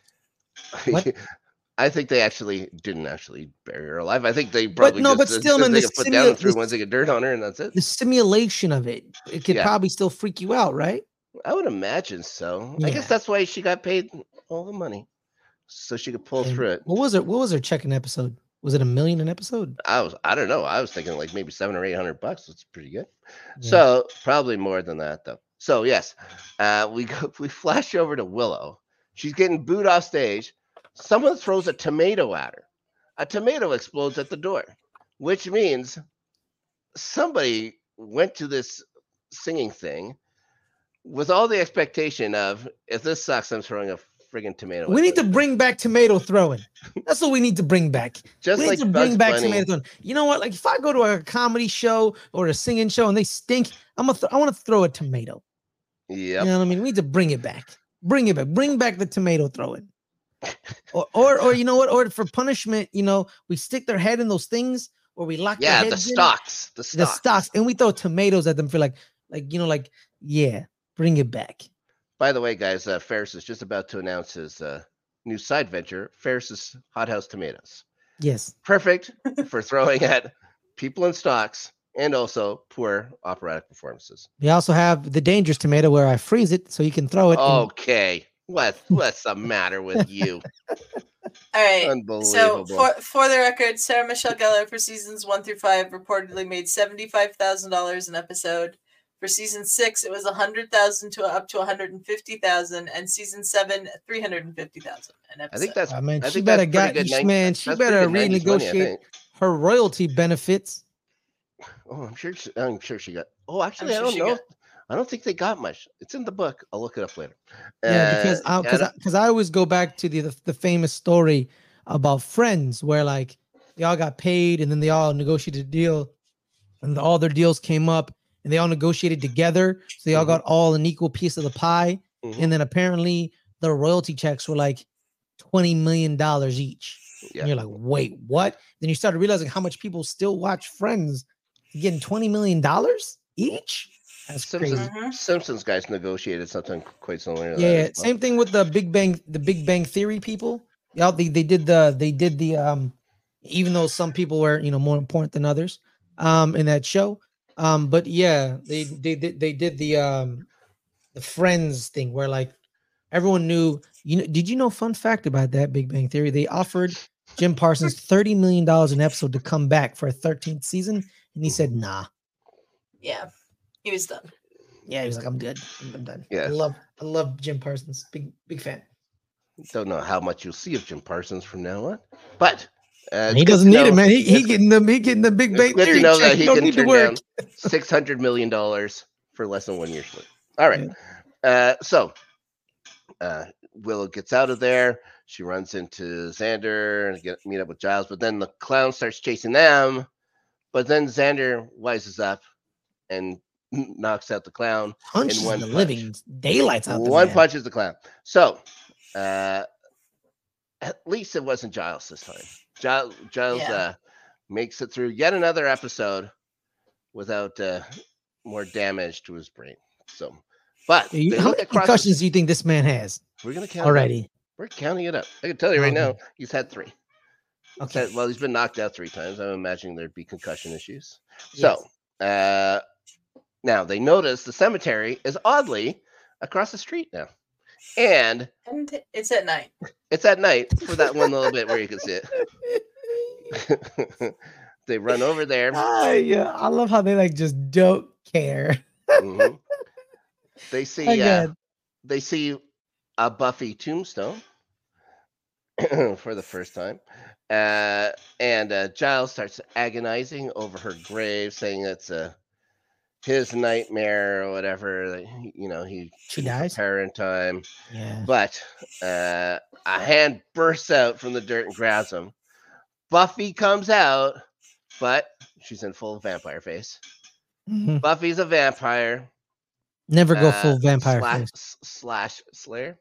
What? I think they actually didn't actually bury her alive. I think they But probably no, just but uh, still, took man, they the could put down and simu threw the, one thing of dirt on her, and that's it. the simulation of it, it could Yeah. probably still freak you out, right? I would imagine so. I guess Yeah. that's why she got paid all the money, so she could pull And through it. what was her what was her check an episode? Was it a million an episode? I was, I don't know. I was thinking like maybe seven or eight hundred bucks. That's pretty good. Yeah. So probably more than that though. So yes, uh, we go, we flash over to Willow. She's getting booed off stage. Someone throws a tomato at her. A tomato explodes at the door, which means somebody went to this singing thing with all the expectation of, if this sucks, I'm throwing a friggin' tomato. We at need them. to bring back tomato throwing. That's what we need to bring back. Just we like need to bring Bugs back Bunny. tomato throwing. You know what? Like if I go to a comedy show or a singing show and they stink, I'm gonna th- I want to throw a tomato. Yep. You know what I mean? We need to bring it back. Bring it back. Bring back the tomato throwing. Or, or, or you know what? Or for punishment, you know, we stick their head in those things, or we lock Yeah, their the heads in, stocks. The the stocks. stocks, and we throw tomatoes at them for like, like you know, like yeah, bring it back. By the way, guys, uh, Ferris is just about to announce his uh, new side venture, Ferris's Hot House Tomatoes. Yes, Perfect for throwing at people in stocks and also poor operatic performances. we also have the dangerous tomato where I freeze it so you can throw it. and- Okay, what what's the matter with you? All right. So Unbelievable. for for the record, Sarah Michelle Gellar for seasons one through five reportedly made seventy five thousand dollars an episode. For season six, it was a hundred thousand to up to one hundred and fifty thousand, and season seven, three hundred and fifty thousand an episode. I think that's I mean, I she think better that's got pretty good. you, nine- man. She that's pretty better good nineties money, I renegotiate think. her royalty benefits. Oh, I'm sure. She, I'm sure she got. Oh, actually, sure I don't she know. got- I don't think they got much. It's in the book. I'll look it up later. Yeah, because Uh, I because yeah, because I, always go back to the, the the famous story about Friends, where like they all got paid and then they all negotiated a deal, and all their deals came up and they all negotiated together, so they all Mhm. got all an equal piece of the pie. mhm, And then apparently the royalty checks were like twenty million dollars each. yeah. And you're like, wait, what? Then you started realizing how much people still watch Friends, getting twenty million dollars each. That's Simpsons, crazy. Mhm. Simpsons guys negotiated something quite similar. To Yeah, that yeah. as well. Same thing with the Big Bang, the Big Bang Theory people. Yeah, they, they did the they did the um, even though some people were you know more important than others um in that show. Um, but yeah, they they did they did the um the Friends thing where like everyone knew. You know, did you know? Fun fact about that Big Bang Theory: they offered Jim Parsons thirty million dollars an episode to come back for a thirteenth season, and he said, "Nah." Yeah, he was done. Yeah, he was like, "I'm good. I'm done." I Yes. love I love Jim Parsons. Big big fan. Don't know how much you'll see of Jim Parsons from now on, but uh, it's He good doesn't to need it, know- man. He, he it's- getting the he getting the Big it's Bang good to Theory know check. that he don't can need to turn work. down six hundred million dollars for less than one year's sleep. All right. Uh, so uh, Willow gets out of there. She runs into Xander and get meet up with Giles, but then the clown starts chasing them. But then Xander wises up and knocks out the clown. Punches one the punch. living daylights out. the One man. punches the clown. So uh, at least it wasn't Giles this time. Giles, Giles Yeah. uh, makes it through yet another episode without uh, more damage to his brain. So, but Yeah, you- they how look many across the- concussions do you think this man has we're gonna count it up. already? We're counting it up. I can tell you right now, Okay. he's had three. He's Okay. had- well, he's been knocked out three times. I'm imagining there'd be concussion issues. Yes. So, uh, now they notice the cemetery is oddly across the street now, and And it's at night. it's at night for that one little bit where you can see it. They run over there. Ah, yeah, I love how they like just don't care. Mhm. They My see uh, God. they see a Buffy tombstone for the first time, uh, and uh, Giles starts agonizing over her grave, saying it's a his nightmare or whatever. That he- you know, he She can dies? prepare in time, Yeah. but uh, a hand bursts out from the dirt and grabs him. Buffy comes out, but she's in full vampire face. Mhm. Buffy's a vampire. Never go uh, full vampire slash, face. s- slash Slayer.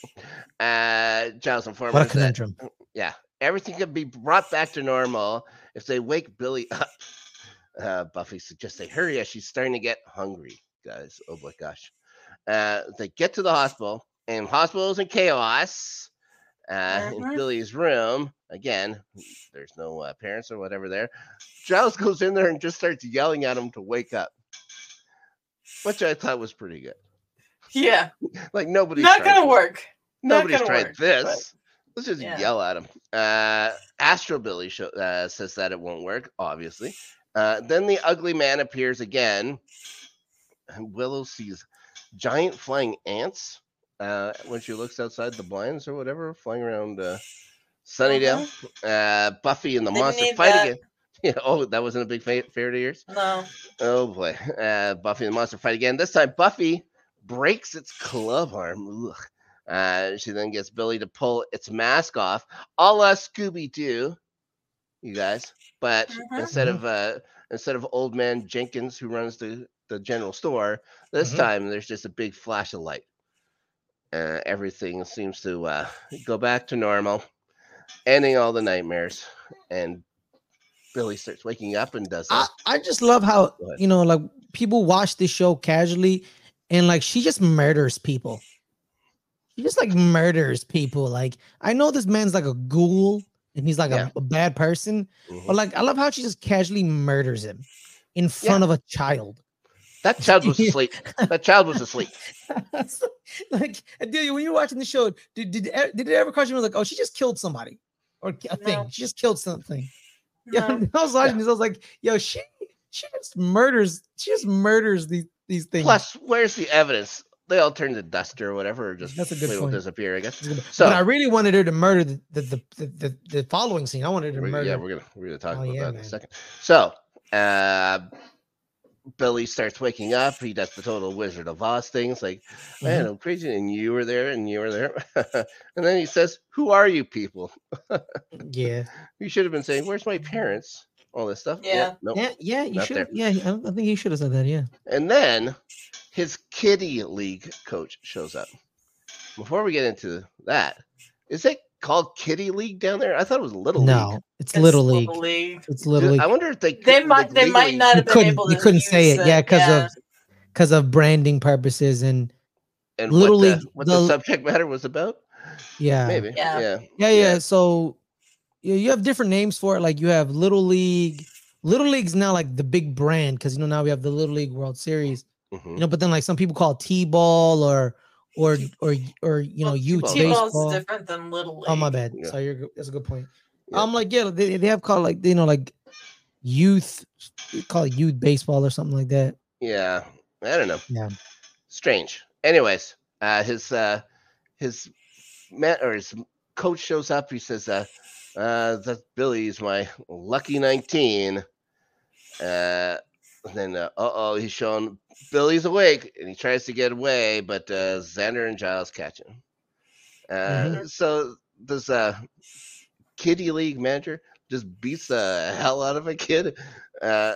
uh, Giles informs What a us that conundrum. yeah, everything can be brought back to normal If they wake Billy up, uh, Buffy suggests they hurry as she's starting to get hungry, guys. Oh my gosh. Uh, they get to the hospital, and hospital's in chaos. Uh, in Mhm. Billy's room, again, there's no uh, parents or whatever there. Giles goes in there and just starts yelling at him to wake up, which I thought was pretty good. Yeah. Like nobody's Not tried gonna this. work. Not Nobody's gonna tried work, this. but- Let's just yeah. yell at him. Uh, Astro Billy show, uh, says that it won't work, obviously. Uh, then the ugly man appears again. And Willow sees giant flying ants uh, when she looks outside the blinds or whatever, flying around uh, Sunnydale. Uh, Buffy and the Didn't monster need fight that. again. Yeah, oh, that wasn't a big fa- fair to yours? No. Oh boy. Uh, Buffy and the monster fight again. This time, Buffy breaks its club arm. Ugh. Uh, she then gets Billy to pull its mask off, a la Scooby Doo, you guys. But Mhm. instead of uh, instead of old man Jenkins who runs the, the general store, this Mhm. time there's just a big flash of light. Uh, everything seems to uh, go back to normal, ending all the nightmares. And Billy starts waking up and does I, that. I just love how, Go ahead. you know, like people watch this show casually and like she just murders people. She just like murders people. Like, I know this man's like a ghoul and he's like Yeah. a, a bad person, Mhm. but like I love how she just casually murders him in front of a child. That child was asleep. That child was asleep. Like, Adelia, when you're watching the show, did did, did it ever cross you like, oh, she just killed somebody or a thing? No. She just killed something. Yeah, No. I was watching this. I was like, yo, she she just murders. She just murders these these things. Plus, where's the evidence? They all turn to dust or whatever, or just That's a good they will point. disappear, I guess. But So I really wanted her to murder the the the, the, the, the following scene. I wanted her to we're- murder. yeah, we're gonna we're gonna talk Oh, about yeah, that in man. a second. So uh Billy starts waking up. He does the total Wizard of Oz things, like, man, Mhm. I'm crazy, and you were there, and you were there, and then he says, "Who are you people?" Yeah, You should have been saying, "Where's my parents?" All this stuff. Yeah. nope. yeah, yeah. You Not should. there. Yeah, I, I think he should have said that. Yeah. And then his kiddie league coach shows up. Before we get into that, is it called kiddie league down there? I thought it was little No, league. it's It's little league. Little League. It's little league. I wonder if they They could, might. like, They might legally- not You have been couldn't. able You to. couldn't say use it. Yeah, because yeah. of because of branding purposes and and Little what the, League, what the- the subject matter was about. yeah. Maybe. Yeah. Yeah. Yeah, yeah. So you you have different names for it. Like you have Little League. Little League's now like the big brand because you know now we have the Little League World Series. Mhm. You know, but then like some people call it T-ball or or or or you know Well, youth T-ball. T-ball's baseball. different than Little League. Oh my bad. Yeah. So you're good- that's a good point. Yeah. I'm like yeah, they, they have called like you know like youth they call it youth baseball or something like that. Yeah. I don't know. Yeah. Strange. Anyways, uh, his uh, his man or his coach shows up. He says, uh, uh, "That Billy's my lucky nineteen." Uh, and then, uh oh, he's showing Billy's awake, and he tries to get away, but uh, Xander and Giles catch him. Uh, Mhm. So this uh, kiddie league manager just beats the hell out of a kid, uh,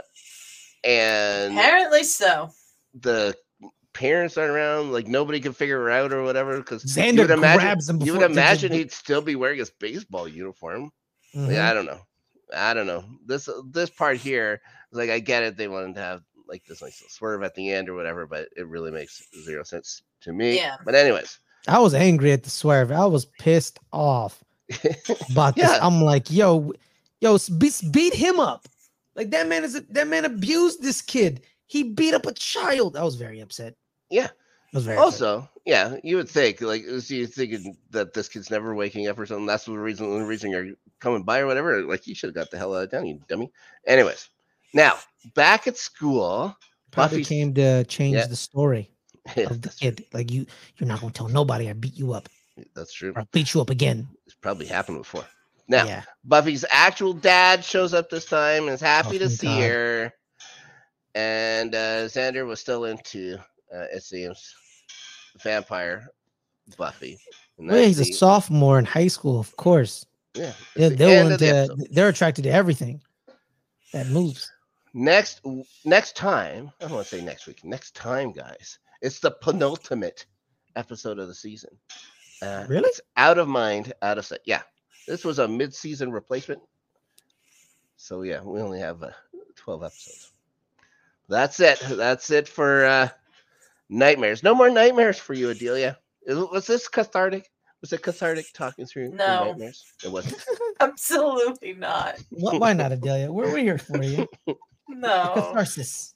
and Apparently so. the parents aren't around, like nobody can figure it out or whatever. Because Xander you would imagine, grabs him you before would they imagine just- he'd still be wearing his baseball uniform. Mhm. Yeah, I don't know. I don't know. This this part here, like I get it. They wanted to have like this nice little swerve at the end or whatever, but it really makes zero sense to me. Yeah. But anyways, I was angry at the swerve. I was pissed off about this. Yeah. I'm like, yo, yo, beat, beat him up. Like that man is a, that man abused this kid. He beat up a child. I was very upset. Yeah. I was very upset. also, yeah, you would think like is you thinking that this kid's never waking up or something. That's the reason the reason you're coming by or whatever. Like you should have got the hell out of town, you dummy. Anyways, now back at school, Probably Buffy's- came to change Yeah. the story yeah, of the that's, true. kid. Like you, you're not gonna tell nobody I beat you up. that's true. Or I'll beat you up again. It's probably happened before. Now, yeah. Buffy's actual dad shows up this time and is happy Oh, to thank see God. her. And uh, Xander was still into, uh, it seems, vampire Buffy. And Well, yeah, that's he's a the- soft-more in high school, of course. yeah, They're, it's the they're end willing of the to, episode. they're attracted to everything that moves. Next, next time, I don't want to say next week. Next time, guys, it's the penultimate episode of the season. Uh, Really? It's out of mind, out of sight. Yeah, this was a mid-season replacement. So yeah, we only have uh, twelve episodes. That's it. That's it for uh, nightmares. No more nightmares for you, Adelia. Is- Was this cathartic? Was it cathartic talking through your No. nightmares? It wasn't. Absolutely not. Wh- Why not, Adelia? We're, we're here for you. No. Catharsis.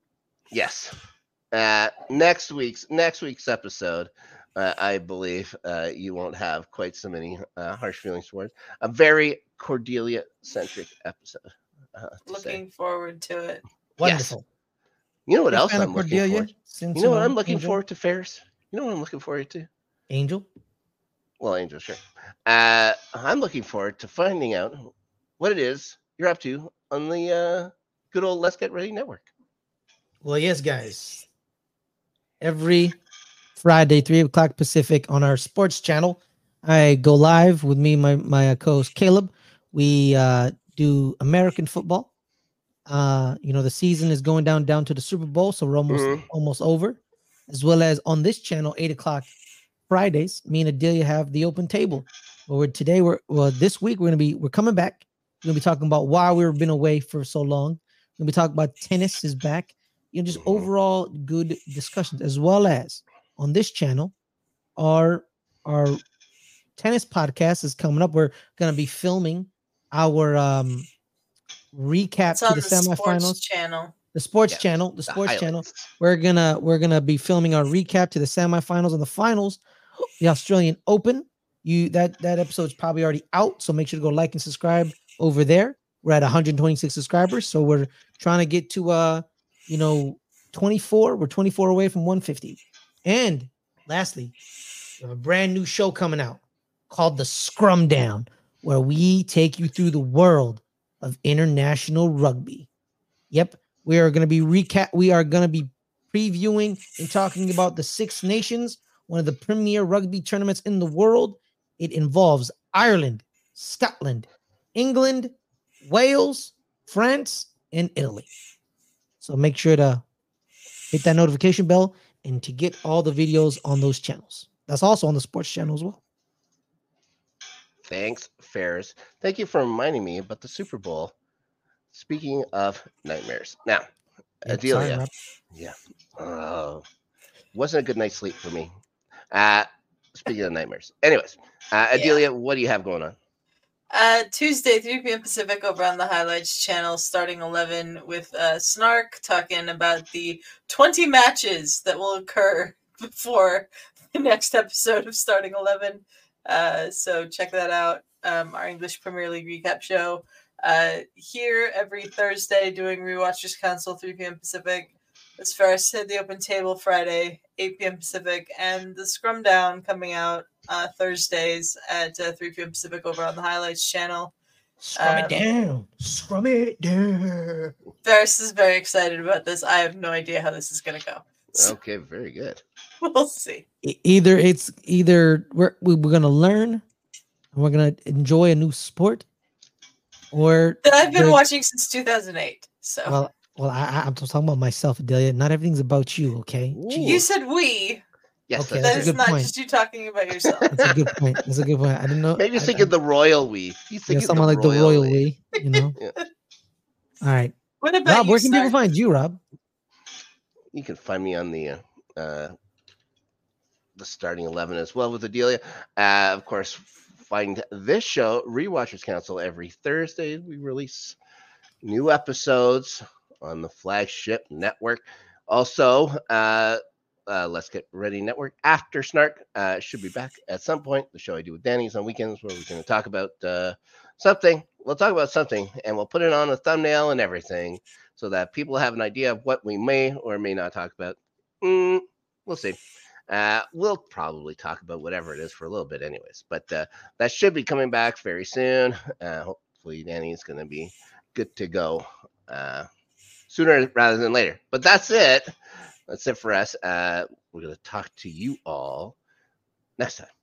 Yes. Uh, next week's next week's episode, uh, I believe uh, you won't have quite so many uh, harsh feelings towards a very Cordelia centric episode. Uh, to say. Looking forward to it. Wonderful. You know what Big else fan of I'm looking Cordelia, forward? since, You know what I'm know, looking Angel. forward to, Ferris? You know what I'm looking forward to? Angel. Well, Angel, sure. Uh, I'm looking forward to finding out what it is you're up to on the uh, good old Let's Get Ready Network. Well, yes, guys. Every Friday, three o'clock Pacific on our sports channel, I go live with me, and my my uh, co-host Caleb. We uh, do American football. Uh, you know, the season is going down down to the Super Bowl, so we're almost Mhm. almost over. As well as on this channel, eight o'clock Fridays, me and Adelia have the open table. Well, we're today we're well this week we're gonna be we're coming back. We're gonna be talking about why we've been away for so long. We're gonna be talking about tennis is back. You know, just Mhm. overall good discussions, as well as on this channel, our our tennis podcast is coming up. We're gonna be filming our um recap It's to on the the, sports semifinals. channel. The sports Yes, channel, the the sports channel. highlights. We're gonna we're gonna be filming our recap to the semifinals and the finals, the Australian Open. You that that episode's probably already out, so make sure to go like and subscribe over there. We're at one hundred twenty-six subscribers, so we're trying to get to uh you know twenty-four. We're twenty-four away from one fifty. And lastly, we have a brand new show coming out called The Scrum Down, where we take you through the world of international rugby. Yep, we are going to be recap. We are going to be previewing and talking about the Six Nations, one of the premier rugby tournaments in the world. It involves Ireland, Scotland, England, Wales, France, and Italy. So make sure to hit that notification bell and to get all the videos on those channels. That's also on the sports channel as well. Thanks, Ferris. Thank you for reminding me about the Super Bowl. Speaking of nightmares. Now, Yep, Adelia. sorry, Rob. Yeah. Oh, wasn't a good night's sleep for me. Uh, speaking of nightmares. Anyways, uh, Yeah. Adelia, what do you have going on? Uh, Tuesday, three p.m. Pacific, over on the Highlights channel, starting eleven, with uh, Snark talking about the twenty matches that will occur before the next episode of Starting eleven. Uh, so check that out. Um, our English Premier League recap show. Uh, here every Thursday, doing Rewatchers Council, three p.m. Pacific. As far as hit the open table Friday, eight p.m. Pacific, and the Scrum Down coming out uh, Thursdays at uh, three p.m. Pacific over on the Highlights channel. Scrum Um, it down. Scrum it down. Ferris is very excited about this. I have no idea how this is going to go. So Okay, very good. we'll see. E- Either it's either we're we- we're gonna learn and we're gonna enjoy a new sport, or That I've been we're- watching since two thousand eight. So Well, well, I, I- I'm just talking about myself, Adelia. Not everything's about you, okay? Ooh. you said we. Yes, Okay, that's That a is good not point. just you talking about yourself. That's a good point. That's a good point. I didn't know. Maybe he's I- thinking I- the royal we. He's yeah, thinking someone the like the royal, royal we. we, you know. Yeah. All right, What about Rob. you, Where can people Snark? find you, Rob? You can find me on the uh, uh, the starting eleven as well with Adelia. Uh, of course, find this show, Rewatchers Council, every Thursday. We release new episodes on the flagship network. Also, uh, uh, Let's Get Ready Network after Snark uh, should be back at some point. The show I do with Danny's on weekends, where we're going to talk about uh, something. We'll talk about something, and we'll put it on a thumbnail and everything, so that people have an idea of what we may or may not talk about. Mm, we'll see. Uh, we'll probably talk about whatever it is for a little bit, anyways. But uh, that should be coming back very soon. Uh, hopefully, Danny's going to be good to go uh, sooner rather than later. But that's it. That's it for us. Uh, we're going to talk to you all next time.